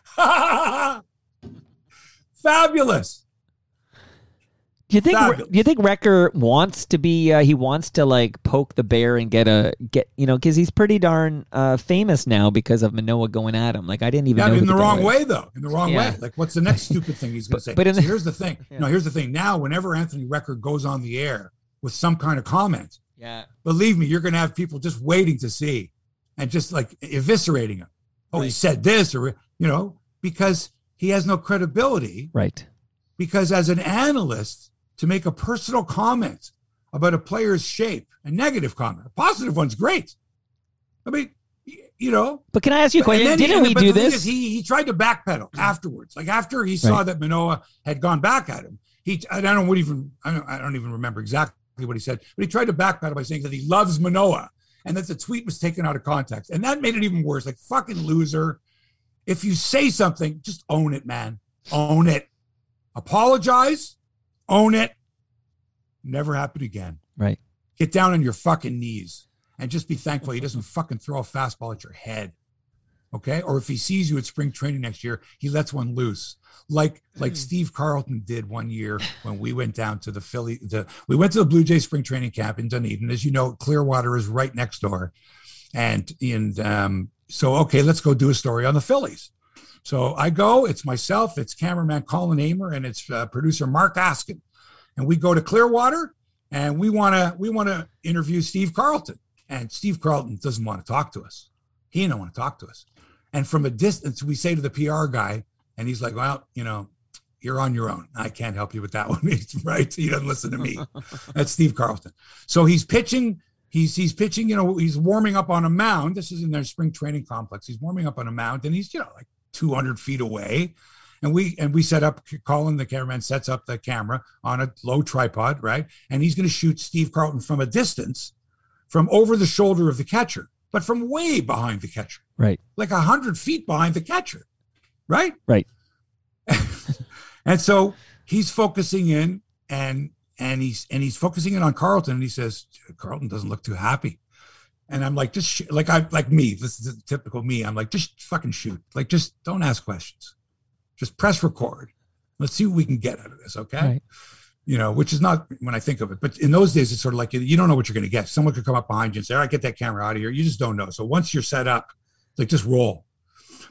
Fabulous. Do you think Recker wants to be? He wants to like poke the bear and get because he's pretty darn famous now because of Manoah going at him. Like I didn't even know. In the wrong way though. In the wrong way. Like what's the next stupid thing he's going to say? But here's the thing. Yeah. No, here's the thing. Now, whenever Anthony Recker goes on the air with some kind of comment, believe me, you're going to have people just waiting to see and just like eviscerating him. Oh, he said this, or because he has no credibility. Right. Because as an analyst, to make a personal comment about a player's shape, a negative comment, a positive one's great. I mean, But can I ask you a question? Didn't we do this? He tried to backpedal afterwards. Like after he saw that Manoah had gone back at him, I don't even remember exactly what he said, but he tried to backpedal by saying that he loves Manoah and that the tweet was taken out of context. And that made it even worse. Like, fucking loser. If you say something, just own it, man. Own it. Apologize. Own it. Never happen again. Right. Get down on your fucking knees and just be thankful he doesn't fucking throw a fastball at your head. Okay? Or if he sees you at spring training next year, he lets one loose. Like Steve Carlton did one year when we went down to we went to the Blue Jays spring training camp in Dunedin. As you know, Clearwater is right next door. So, okay, let's go do a story on the Phillies. So I go, it's myself, it's cameraman Colin Amer, and it's producer Mark Askin. And we go to Clearwater and we want to interview Steve Carlton. And Steve Carlton doesn't want to talk to us. He don't want to talk to us. And from a distance, we say to the PR guy, and he's like, well, you're on your own. I can't help you with that one. Right? He doesn't listen to me. That's Steve Carlton. So he's pitching. He's pitching, he's warming up on a mound. This is in their spring training complex. He's warming up on a mound and he's, like 200 feet away. And we set up, Colin, the cameraman, sets up the camera on a low tripod, right? And he's going to shoot Steve Carlton from a distance, from over the shoulder of the catcher, but from way behind the catcher. Right. Like 100 feet behind the catcher. Right? Right. And so he's focusing in and he's focusing in on Carlton, and he says, Carlton doesn't look too happy. And I'm like, just like me, this is typical me. I'm like, just fucking shoot. Like, just don't ask questions. Just press record. Let's see what we can get out of this. Okay. Right. Which is not when I think of it, but in those days, it's sort of like, you don't know what you're going to get. Someone could come up behind you and say, all right, get that camera out of here. You just don't know. So once you're set up, like, just roll.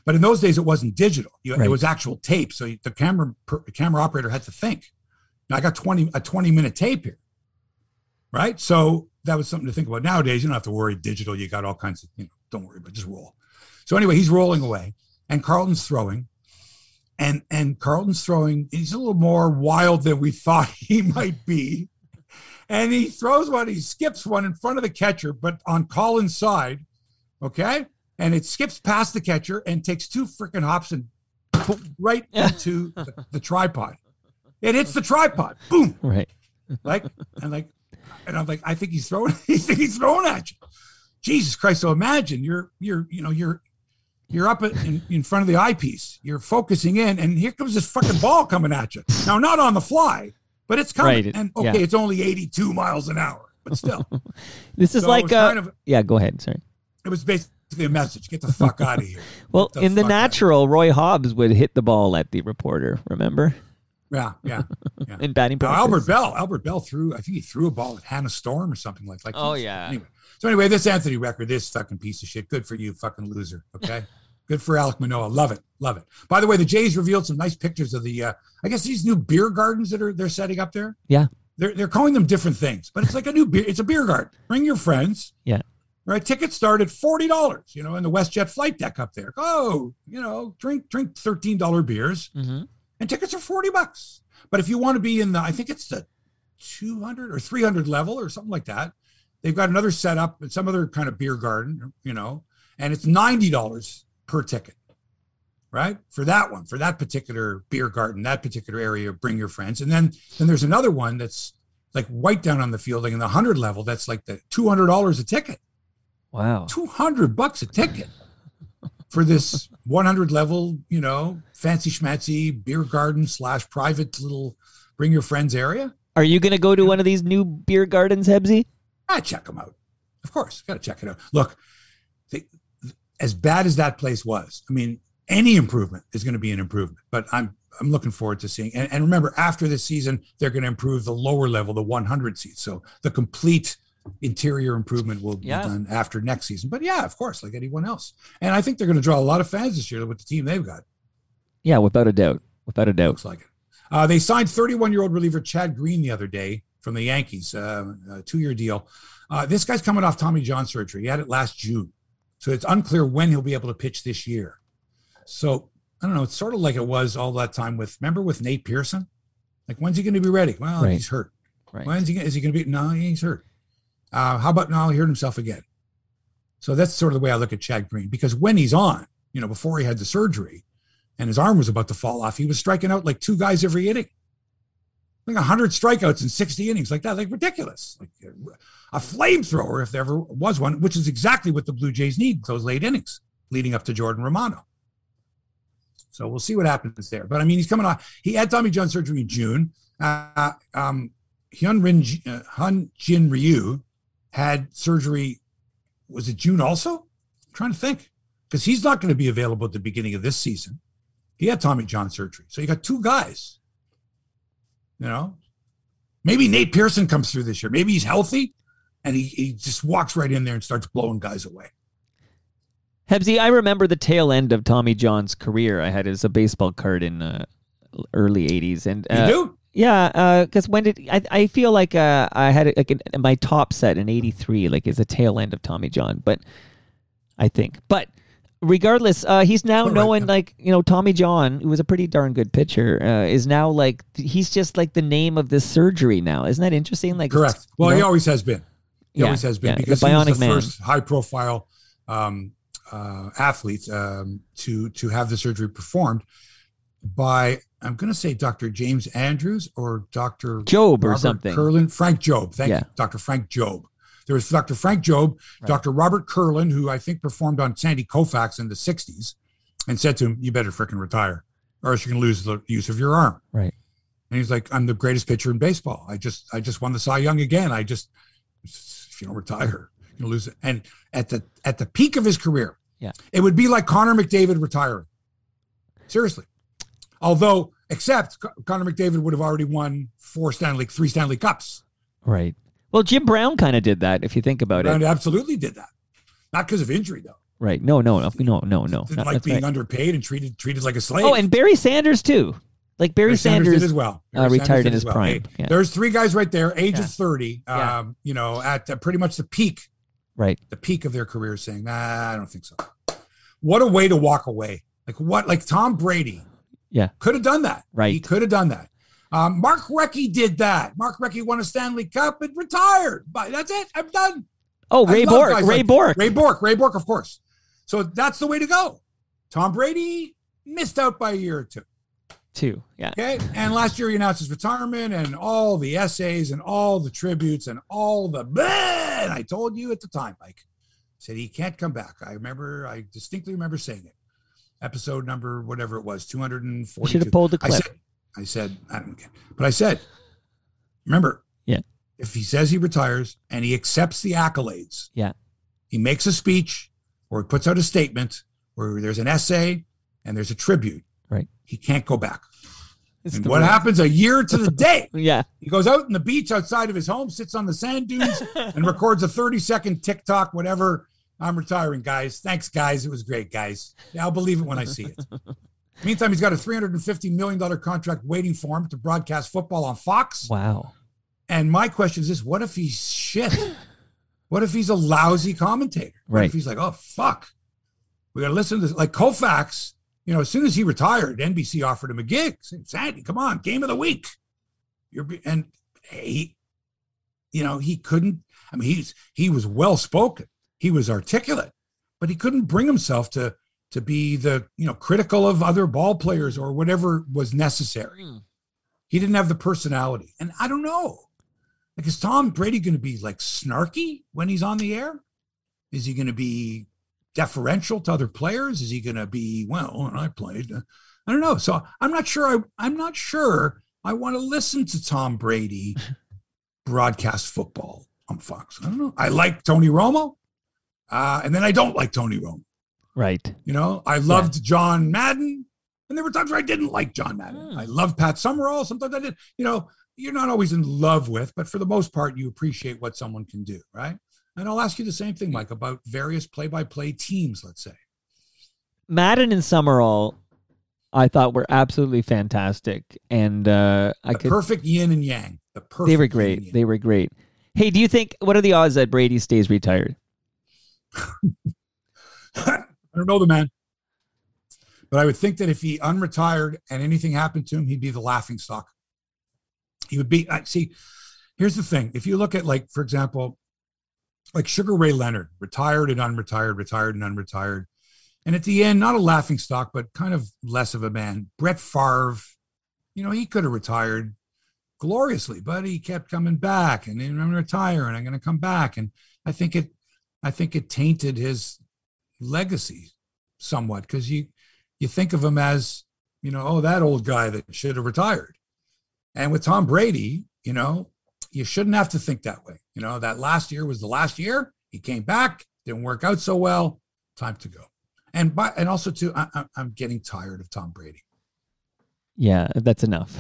But in those days, it wasn't digital. Right. It was actual tape. So the camera operator had to think. Now, I got a 20-minute tape here, right? So that was something to think about. Nowadays, you don't have to worry digital. You got all kinds of, don't worry, but just roll. So anyway, he's rolling away, and Carlton's throwing. And Carlton's throwing, he's a little more wild than we thought he might be. And he throws one, he skips one in front of the catcher, but on Collins' side, okay? And it skips past the catcher and takes 2 freaking hops and right into the tripod. It hits the tripod. Boom. Right. And I'm like, I think he's throwing at you. Jesus Christ. So imagine you're up in front of the eyepiece. You're focusing in, and here comes this fucking ball coming at you. Now, not on the fly, but it's coming. Right. And it's only 82 miles an hour, but still. This is like yeah, go ahead. Sorry. It was basically a message. Get the fuck out of here. Well, in The Natural, Roy Hobbs would hit the ball at the reporter, remember? Yeah. In batting practice. Albert Bell threw, I think he threw a ball at Hannah Storm or something like that. Oh, yeah. Anyway, this Anthony record, this fucking piece of shit. Good for you, fucking loser. Okay. Good for Alek Manoah. Love it. By the way, the Jays revealed some nice pictures of the, I guess these new beer gardens that they're setting up there. Yeah. They're calling them different things, but it's like it's a beer garden. Bring your friends. Yeah. Right. Tickets start at $40, in the WestJet flight deck up there. Oh, drink $13 beers, and tickets are $40. But if you want to be in I think it's the 200 or 300 level or something like that, they've got another setup at some other kind of beer garden, and it's $90 per ticket, right? For that particular beer garden, that particular area, bring your friends. And then there's another one that's like right down on the field, like in the 100 level, that's like the $200 a ticket. Wow. $200 a ticket for this 100 level, fancy schmancy beer garden / private little bring your friends area. Are you going to go to one of these new beer gardens, Hebsy? I check them out. Of course, got to check it out. Look, as bad as that place was, I mean, any improvement is going to be an improvement. But I'm looking forward to seeing. And remember, after this season, they're going to improve the lower level, the 100 seats. So the complete interior improvement will be done after next season. But yeah, of course, like anyone else. And I think they're going to draw a lot of fans this year with the team they've got. Yeah, without a doubt. Looks like it. They signed 31-year-old reliever Chad Green the other day from the Yankees, a 2-year deal. This guy's coming off Tommy John surgery. He had it last June. So it's unclear when he'll be able to pitch this year. So I don't know. It's sort of like it was all that time with Nate Pearson? Like, when's he going to be ready? Well, he's hurt. Right. Is he going to be? No, he's hurt. How about now he hurt himself again? So that's sort of the way I look at Chad Green, because when he's on, before he had the surgery and his arm was about to fall off, he was striking out like 2 guys every inning. Like 100 strikeouts in 60 innings, like that, like ridiculous. Like a flamethrower, if there ever was one, which is exactly what the Blue Jays need, those late innings leading up to Jordan Romano. So we'll see what happens there. But I mean, he's coming on. He had Tommy John surgery in June. Hyun Jin Ryu had surgery, was it June also? I'm trying to think, because he's not going to be available at the beginning of this season. He had Tommy John surgery. So you got 2 guys. Maybe Nate Pearson comes through this year. Maybe he's healthy and he just walks right in there and starts blowing guys away. Hebsy, I remember the tail end of Tommy John's career. I had as a baseball card in early 80s. And you do? Yeah, because when did I feel like I had it like in my top set in '83, like is a tail end of Tommy John, but I think. But regardless, he's now known like Tommy John, who was a pretty darn good pitcher, is now like he's just like the name of this surgery now. Isn't that interesting? Like correct. Well, he always has been. He always has been because he was the first high-profile athlete to have the surgery performed by, I'm going to say Dr. James Andrews or Dr. Job Robert or something. Curlin, Frank Job. Thank you, Dr. Frank Job. There was Dr. Frank Job, Dr. Robert Curlin, who I think performed on Sandy Koufax in the 60s and said to him, you better freaking retire or else you're going to lose the use of your arm. Right. And he's like, I'm the greatest pitcher in baseball. I just won the Cy Young again. If you don't retire, you're going to lose it. And at the peak of his career, it would be like Connor McDavid retiring. Seriously. Although, except Connor McDavid would have already won 3 Stanley Cups. Right. Well, Jim Brown kind of did that, if you think about Brown it. absolutely did that. Not because of injury, though. Right. No. Didn't like being underpaid and treated like a slave. Oh, and Barry Sanders too. Like Barry Sanders did as well. Retired in his prime. Hey, there's 3 guys right there, age of 30, Yeah. at pretty much the peak. Right. The peak of their career, saying, I don't think so. What a way to walk away. Like Tom Brady could have done that. Right. He could have done that. Mark Recchi did that. Mark Recchi won a Stanley Cup and retired. But that's it. I'm done. Oh, Ray Bork. Ray Bork, of course. So that's the way to go. Tom Brady missed out by a year or two. Yeah. Okay. And last year he announced his retirement, and all the essays and all the tributes and all the and I told you at the time, Mike, said he can't come back. I distinctly remember saying it. Episode number, whatever it was, 242. Should have pulled the clip. I said, I don't care. But I said, remember, if he says he retires and he accepts the accolades, he makes a speech or he puts out a statement where there's an essay and there's a tribute, right? He can't go back. And what happens a year to the day? He goes out on the beach outside of his home, sits on the sand dunes and records a 30-second TikTok, whatever. I'm retiring, guys. Thanks, guys. It was great, guys. I'll believe it when I see it. Meantime, he's got a $350 million contract waiting for him to broadcast football on Fox. Wow. And my question is this: what if he's shit? What if he's a lousy commentator? What if he's like, oh, fuck, we got to listen to this? Like Koufax, as soon as he retired, NBC offered him a gig. Said, Sandy, come on, game of the week. He couldn't. I mean, he was well spoken. He was articulate, but he couldn't bring himself to be the, critical of other ball players or whatever was necessary. He didn't have the personality. And I don't know. Like, is Tom Brady going to be like snarky when he's on the air? Is he going to be deferential to other players? Is he going to be, I played? I don't know. So I'm not sure. I'm not sure I want to listen to Tom Brady broadcast football on Fox. I don't know. I like Tony Romo. And then I don't like Tony Romo. Right. I loved John Madden. And there were times where I didn't like John Madden. I loved Pat Summerall. Sometimes I did. You're not always in love with, but for the most part, you appreciate what someone can do, right? And I'll ask you the same thing, Mike, about various play-by-play teams, let's say. Madden and Summerall, I thought were absolutely fantastic. And perfect yin and yang. They were great. They were great. Hey, do you think, what are the odds that Brady stays retired? I don't know the man. But I would think that if he unretired and anything happened to him, he'd be the laughingstock. He would be, here's the thing. If you look at, like, for example, like Sugar Ray Leonard, retired and unretired, retired and unretired. And at the end, not a laughingstock, but kind of less of a man. Brett Favre, he could have retired gloriously, but he kept coming back and I'm going to retire and I'm going to come back. And I think it tainted his legacy somewhat, because you think of him as, that old guy that should have retired. And with Tom Brady, you shouldn't have to think that way. That last year was the last year. He came back, didn't work out so well. Time to go. And also too, I'm getting tired of Tom Brady. Yeah, that's enough.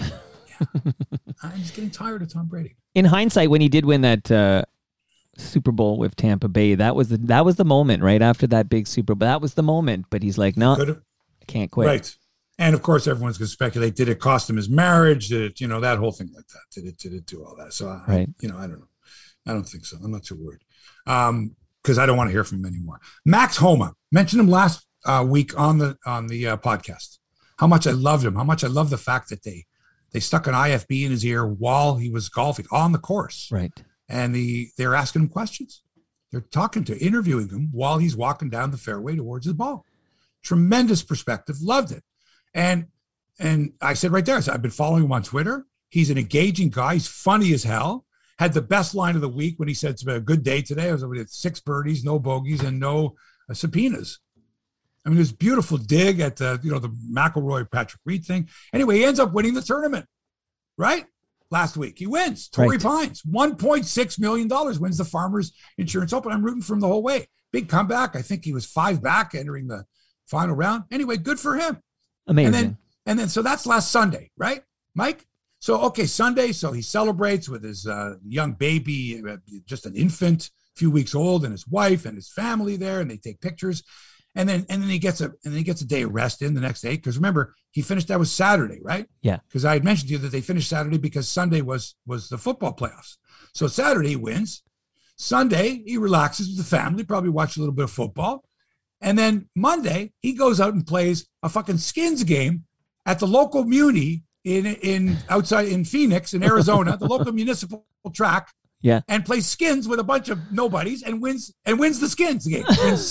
I'm just getting tired of Tom Brady. In hindsight, when he did win that Super Bowl with Tampa Bay, that was the moment right after that big Super Bowl. That was the moment. But he's like, no, I can't quit. Right. And of course, everyone's going to speculate, did it cost him his marriage? Did it, that whole thing like that? Did it do all that? So, I don't know. I don't think so. I'm not too worried. Because I don't want to hear from him anymore. Max Homa, mentioned him last week on the podcast. How much I loved him. How much I love the fact that they stuck an IFB in his ear while he was golfing on the course. Right. And they're asking him questions. They're interviewing him while he's walking down the fairway towards his ball. Tremendous perspective. Loved it. And I said right there, I've been following him on Twitter. He's an engaging guy. He's funny as hell. Had the best line of the week when he said it's been a good day today. I was with 6 birdies, no bogeys, and no subpoenas. I mean, it was a beautiful dig at the McIlroy Patrick Reed thing. Anyway, he ends up winning the tournament, right? Last week he wins. Torrey Pines, $1.6 million, wins the Farmers Insurance Open. I'm rooting for him the whole way. Big comeback. I think he was 5 back entering the final round. Anyway, good for him. Amazing. And then so that's last Sunday, right, Mike? So, okay, Sunday. So he celebrates with his young baby, just an infant, few weeks old, and his wife and his family there, and they take pictures. And then he gets a day of rest in the next day. Because remember, he finished, that was Saturday, right? Yeah. Because I had mentioned to you that they finished Saturday because Sunday was the football playoffs. So Saturday he wins. Sunday he relaxes with the family, probably watch a little bit of football. And then Monday he goes out and plays a fucking Skins game at the local muni in outside in Phoenix, in Arizona, the local municipal track. Yeah. And plays Skins with a bunch of nobodies and wins the Skins game. Wins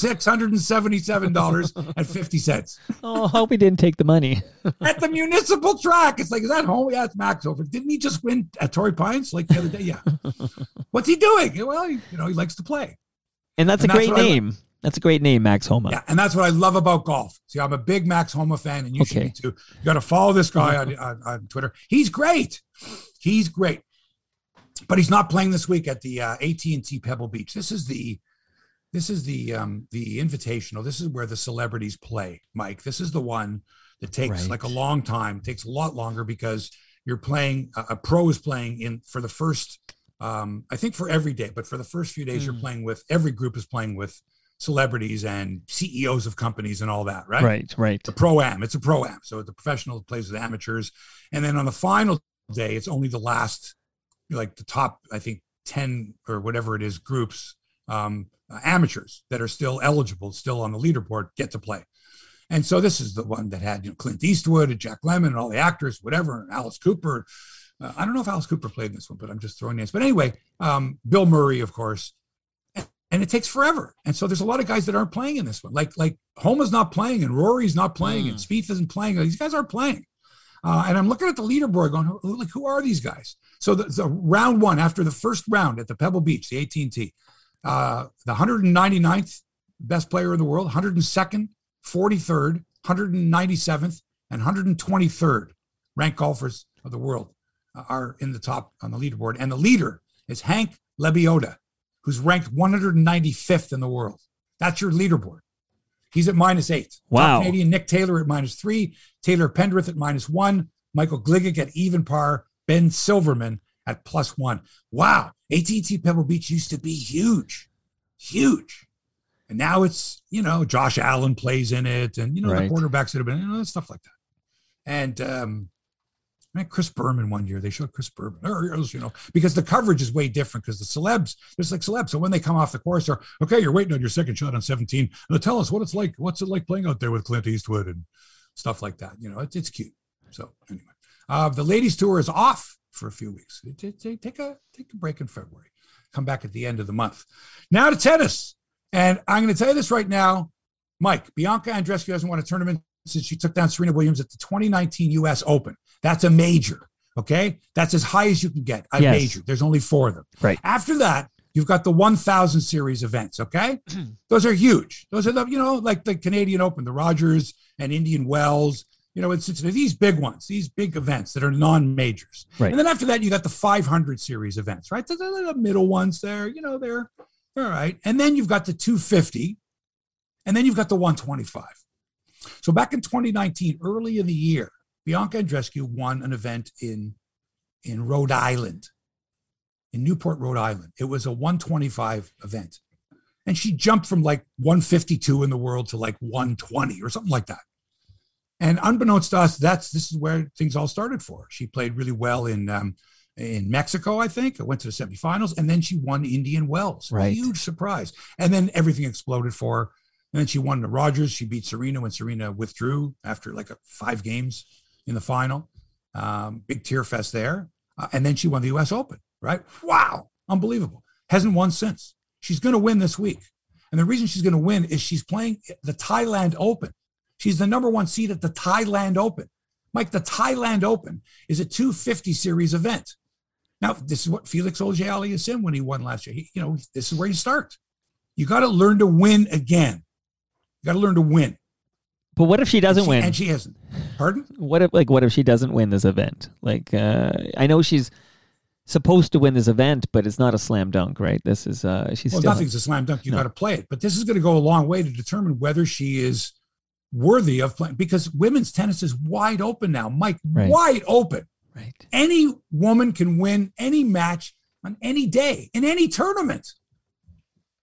$677.50. Oh, I hope he didn't take the money. At the municipal track. It's like, is that home? Yeah, it's Max over. Didn't he just win at Torrey Pines like the other day? Yeah. What's he doing? Well, he likes to play. And that's a great name. That's a great name, Max Homa. Yeah, and that's what I love about golf. See, I'm a big Max Homa fan, and you should be too. You got to follow this guy on Twitter. He's great. He's great. But he's not playing this week at the AT&T Pebble Beach. This is the Invitational. This is where the celebrities play, Mike. This is the one that takes like a long time. It takes a lot longer because you're playing. A pro is playing in for the first. I think for every day, but for the first few days, you're playing with every group is playing with celebrities and CEOs of companies and all that, right? Right. The pro-am. It's a pro-am. So the professional plays with amateurs, and then on the final day, it's only the last. Like the top, I think 10 or whatever it is, groups, amateurs that are still eligible, still on the leaderboard, get to play. And so this is the one that had Clint Eastwood and Jack Lemmon and all the actors, whatever, and Alice Cooper. I don't know if Alice Cooper played in this one, but I'm just throwing names. But anyway, Bill Murray, of course. And it takes forever. And so there's a lot of guys that aren't playing in this one. Like Homa's not playing, and Rory's not playing, and Spieth isn't playing. These guys aren't playing. And I'm looking at the leaderboard going, who are these guys? So the round one, after the first round at the Pebble Beach, the AT&T, the 199th best player in the world, 102nd, 43rd, 197th, and 123rd ranked golfers of the world are in the top on the leaderboard. And the leader is Hank Lebioda, who's ranked 195th in the world. That's your leaderboard. He's at -8. Wow. Top Canadian Nick Taylor at -3, Taylor Pendrith at -1, Michael Gligic at even par, Ben Silverman at +1. Wow. AT&T Pebble Beach used to be huge. And now it's, Josh Allen plays in it, and, the quarterbacks that have been, stuff like that. And, Chris Berman one year, they showed Chris Berman, because the coverage is way different because the celebs, there's like celebs. So when they come off the course, they're, okay, you're waiting on your second shot on 17. Tell us what it's like. What's it like playing out there with Clint Eastwood and stuff like that? It's cute. So anyway, the ladies tour is off for a few weeks. Take a break in February. Come back at the end of the month. Now to tennis. And I'm going to tell you this right now, Mike, Bianca Andreescu hasn't won a tournament since she took down Serena Williams at the 2019 U.S. Open. That's a major, okay? That's as high as you can get, a major. There's only 4 of them. Right. After that, you've got the 1,000 series events, okay? Those are huge. Those are the, like the Canadian Open, the Rogers and Indian Wells. It's these big ones, these big events that are non-majors. Right. And then after that, you got the 500 series events, right? The middle ones there, they're all right. And then you've got the 250, and then you've got the 125. So back in 2019, early in the year, Bianca Andreescu won an event in Rhode Island, in Newport, Rhode Island. It was a 125 event. And she jumped from like 152 in the world to like 120 or something like that. And unbeknownst to us, this is where things all started for her. She played really well in Mexico, I think. Went to the semifinals, and then she won Indian Wells. Right. Huge surprise. And then everything exploded for her. And then she won the Rogers. She beat Serena when Serena withdrew after like 5 games in the final. Big tear fest there. And then she won the U.S. Open, right? Wow. Unbelievable. Hasn't won since. She's going to win this week. And the reason she's going to win is she's playing the Thailand Open. She's the number 1 seed at the Thailand Open. Mike, the Thailand Open is a 250 series event. Now, this is what Felix Auger-Aliassime when he won last year. This is where you start. You got to learn to win again. You got to learn to win. But what if she doesn't win? And she hasn't. Pardon? What if she doesn't win this event? I know she's supposed to win this event, but it's not a slam dunk, right? This is nothing's a slam dunk. You got to play it. But this is going to go a long way to determine whether she is worthy of playing, because women's tennis is wide open now, Mike. Right. Wide open. Right. Any woman can win any match on any day in any tournament.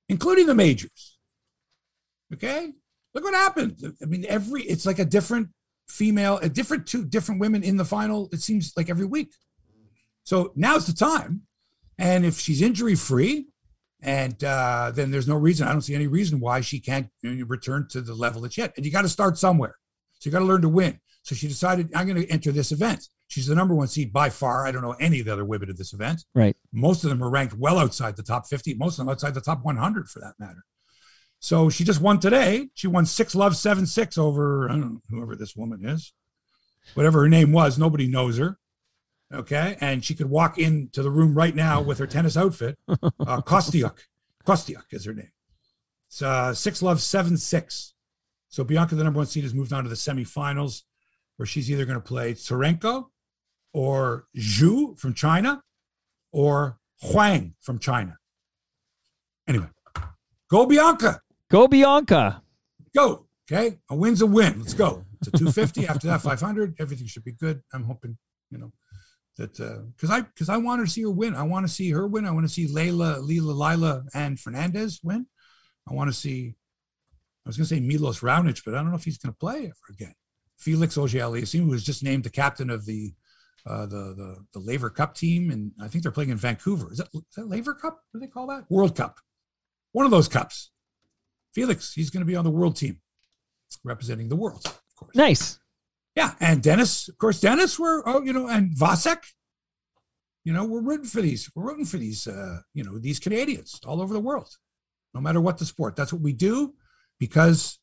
including the majors. Okay? Look what happened. I mean, it's like a different female, two different women in the final, it seems like every week. So now's the time. And if she's injury-free, and then there's no reason, I don't see any reason why she can't return to the level that she had. And you got to start somewhere. So you got to learn to win. So she decided, I'm going to enter this event. She's the number one seed by far. I don't know any of the other women at this event. Right. Most of them are ranked well outside the top 50. Most of them outside the top 100 for that matter. So she just won today. She won 6-love, 7-6 over, I don't know, whoever this woman is. Whatever her name was, nobody knows her. Okay. And she could walk into the room right now with her tennis outfit. Kostyuk is her name. It's 6-love, 7-6. So Bianca, the number one seed, has moved on to the semifinals, where she's either going to play Tsurenko or Zhu from China or Huang from China. Anyway, go Bianca. Go Bianca. Go. Okay. A win's a win. Let's go. It's a 250. After that, 500. Everything should be good. I'm hoping, that because I want to see her win. I want to see her win. I want to see Lila, and Fernandez win. I want to see, I was going to say Milos Raonic, but I don't know if he's going to play ever again. Felix Auger-Aliassime, who was just named the captain of the Laver Cup team, and I think they're playing in Vancouver. Is that Laver Cup? What do they call that? World Cup. One of those cups. Felix, he's going to be on the world team, representing the world, of course. Nice. Yeah, and Dennis, of course, and Vasek. We're rooting for these. We're rooting for these, these Canadians all over the world, no matter what the sport. That's what we do, because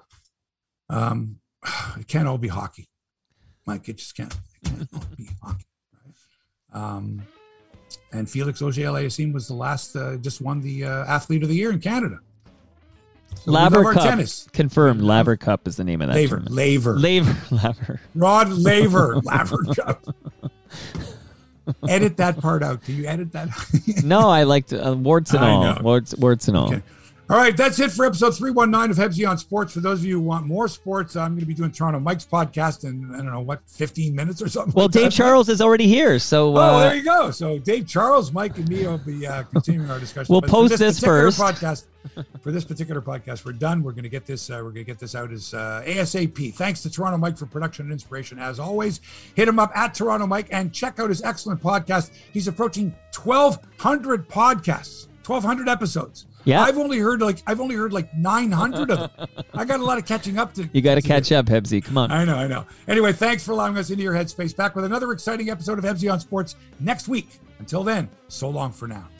it can't all be hockey, Mike. It just can't. It can't all be hockey. Right? And Felix Auger-Aliassime was the last, just won the Athlete of the Year in Canada. So Laver Cup. Tennis. Confirmed. Laver Cup is the name of that tournament. Laver. Rod Laver. Laver Cup. Edit that part out. Do you edit that? No, I liked warts and all. Warts and all. Okay. All right, that's it for episode 319 of Hebsy on Sports. For those of you who want more sports, I'm going to be doing Toronto Mike's podcast in, 15 minutes or something. Well, Dave Charles is already here, so... there you go. So Dave Charles, Mike, and me will be continuing our discussion. We'll post this first. For this particular podcast, we're done. We're going to get this. We're going to get this out as ASAP. Thanks to Toronto Mike for production and inspiration, as always. Hit him up at Toronto Mike and check out his excellent podcast. He's approaching 1,200 podcasts, 1,200 episodes. Yeah, I've only heard like 900 of them. I got a lot of catching up to. You got to catch up, Hebsy. Come on. I know. Anyway, thanks for allowing us into your headspace. Back with another exciting episode of Hebsy on Sports next week. Until then, so long for now.